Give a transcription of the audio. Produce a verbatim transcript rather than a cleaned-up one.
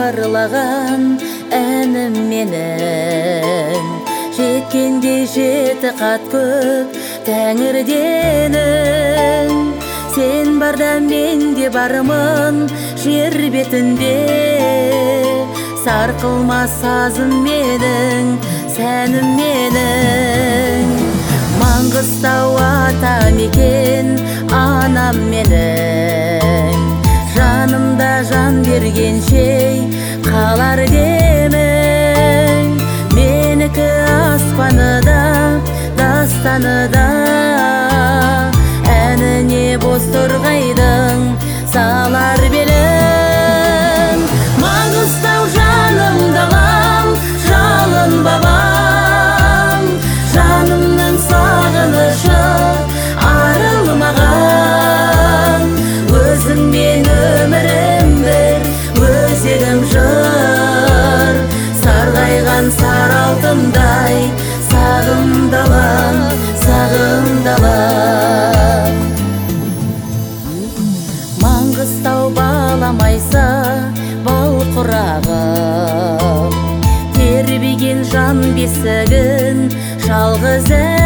жырлаған әнім менің, жеткенде жеті қат көк тәңірденің. Сен барда мен де бармын жер бетінде, сарқылмас сазым менің, сәнім менің. Маңғыстау ата мекен анам менің, жанымда жан бергенше қалар демің. Менікі аспаны да, дастаны да, әніне боз торғайдың салар белің. Маңғыстау жаным далам, жалын бабам, жанымның сағынышы арылмаған. Өзіңмен өмірім бір, өзегім жыр, сарғайған сары алтындай сағым далам, сағым далам. Маңғыстау баламайса бал құрағым, тербеген жан бесігін жалғыз